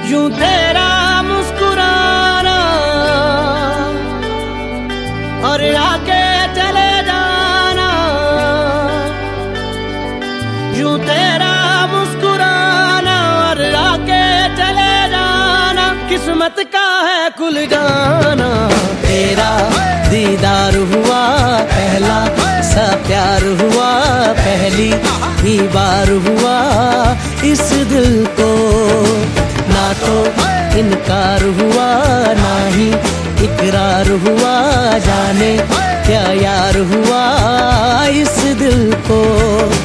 यूं तेरा मुस्कुराना और आके चले जाना, यूं तेरा मुस्कुराना और आके चले जाना, किस्मत का है खुल जाना। तेरा दीदार हुआ, पहला सा प्यार हुआ, पहली ही बार हुआ इस दिल को। ना तो इनकार हुआ, ना ही इकरार हुआ, जाने क्या यार हुआ इस दिल को।